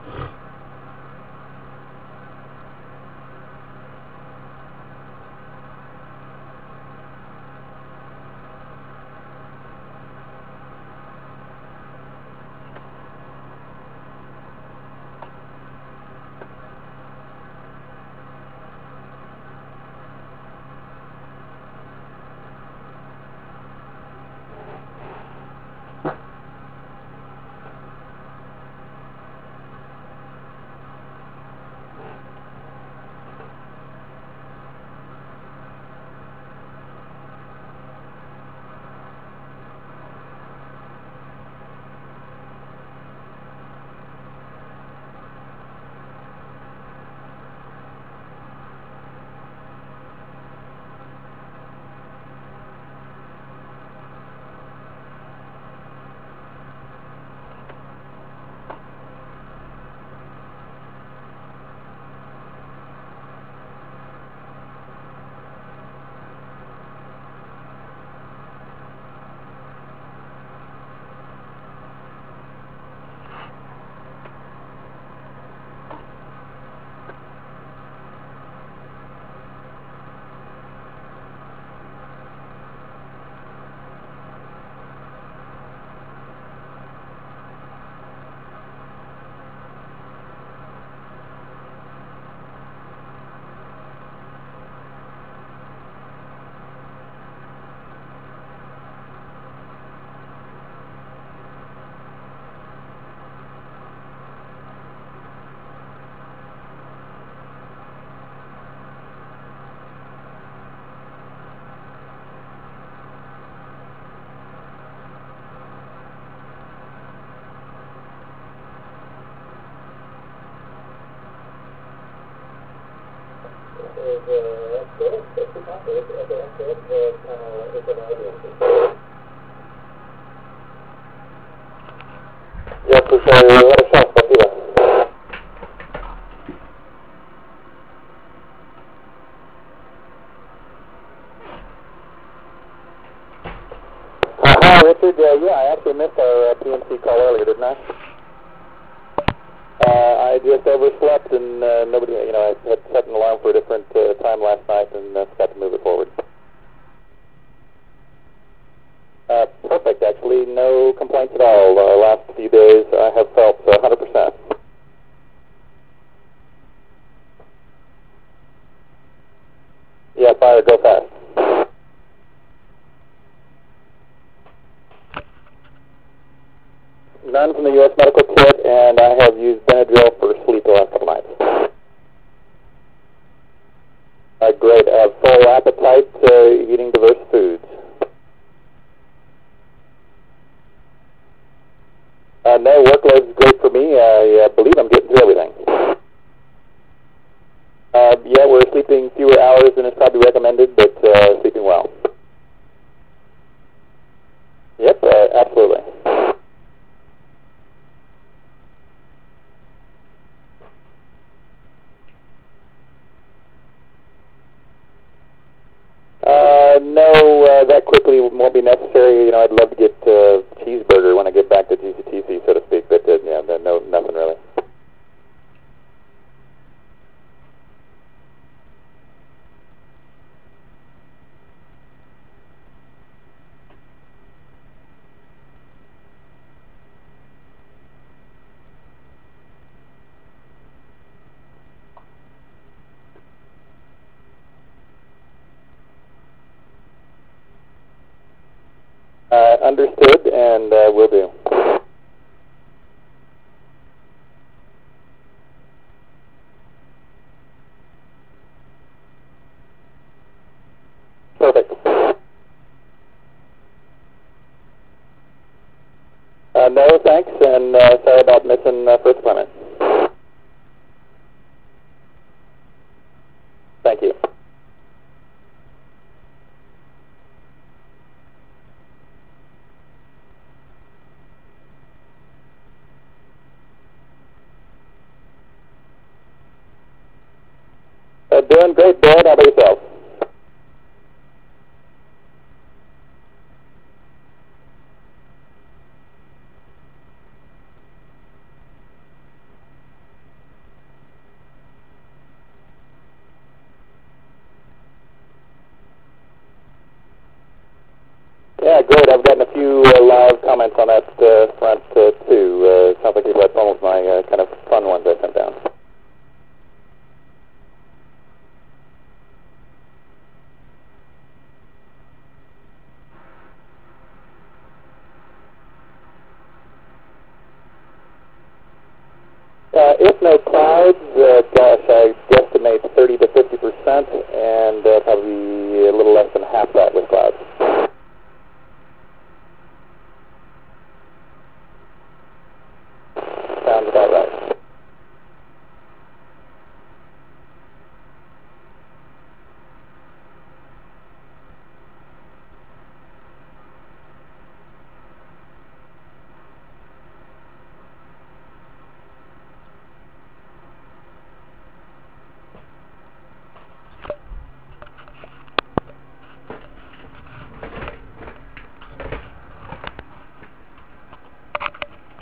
Ya, pues ahora estamos partida. Hi, Richard. Yeah, I actually missed our PNC call earlier, didn't I? I just overslept and nobody, I had set an alarm for a different time last night and forgot to move it forward. Perfect, actually. No complaints at all. The last few days I have felt 100%. Yeah, fire, go fast. None from the U.S. medical kit, and I have used Benadryl for sleep the last couple nights. Great. I have full appetite, eating diverse foods. No, workload's great for me. I believe I'm getting through everything. Yeah, we're sleeping fewer hours than is probably recommended, but sleeping well. Yep, absolutely. No, that quickly won't be necessary. I'd love to get cheeseburger when I get back to GCTC, so to speak, but yeah, no, nothing really. Understood, and will do. Perfect. No, thanks, and sorry about missing first appointment. Thank you. Doing great, Brad. How about yourself? Yeah, good. I've gotten a few live comments on that front too. Sounds like people had fun with my kind of fun ones I sent down. If no clouds, gosh, I guesstimate 30 to 50%, and probably a little less than half that with clouds.